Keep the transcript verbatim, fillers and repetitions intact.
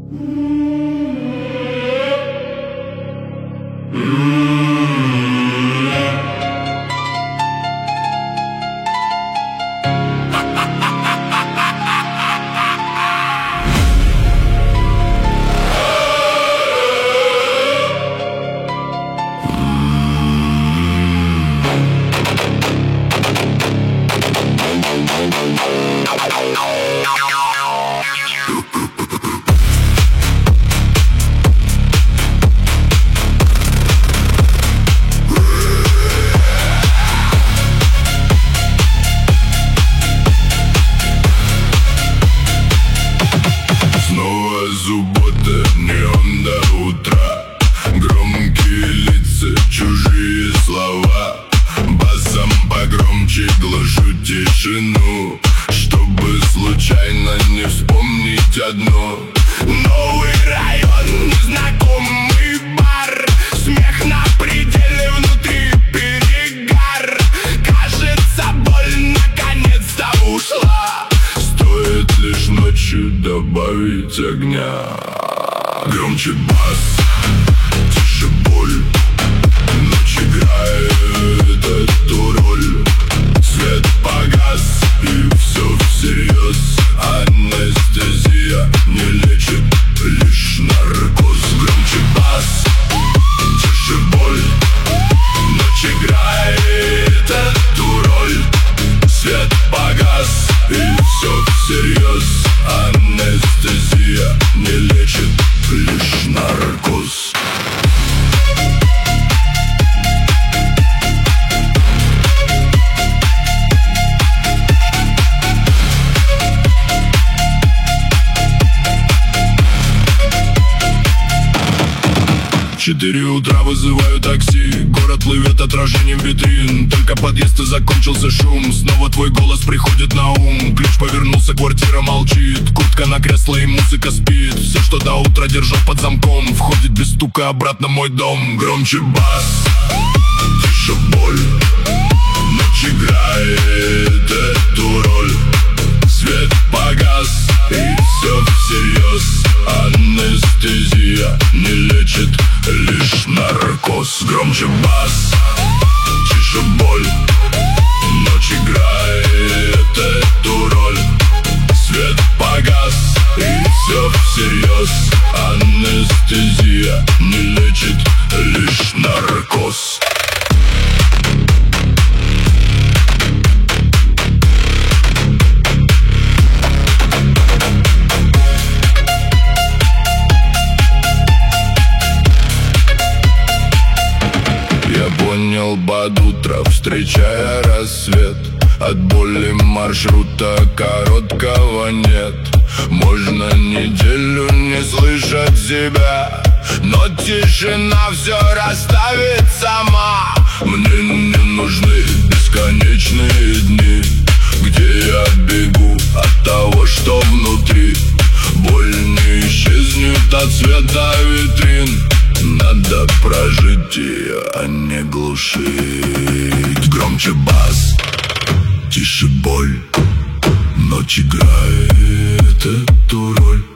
Суббота, неон до утра. Громкие лица, чужие слова. Басом погромче глушу тишину, чтобы случайно не вспомнить одно. Новый район, незнакомый бар. Смех на пределе, внутри перегар. Кажется, боль наконец-то ушла. Стоит лишь ночью добавить огня. Громче бас, тише боль. Ночь играет эту роль. Свет погас, и все всерьез. Анестезия не лечит, лишь наркоз. Громче бас, тише боль. Ночь играет эту роль. Свет погас, и все всерьез. Анестезия не лечит, лишь наркоз. Четыре утра, вызываю такси. Город плывет отражением витрин. Только подъезд и закончился шум. Снова твой голос приходит на ум. Ключ повернулся, квартира молчит. Куртка на кресло и музыка спит. Все, что до утра держал под замком, входит без стука обратно в мой дом. Громче бас, тише боль. Ночь играет эту роль. Свет погас, и все всерьез. Анестезия не лечит, лишь наркоз. Громче бас, тише боль. Ночь играет эту роль. Свет погас, и все всерьез. Анестезия не лечит, лишь наркоз. Понял под утро, встречая рассвет. От боли маршрута короткого нет. Можно неделю не слышать себя, но тишина все расставит сама. Мне не нужны бесконечные дни, где я бегу от того, что внутри. Боль не исчезнет от света витрин. Надо прожить ее, а не глушить. Громче бас, тише боль. Ночь играет эту роль.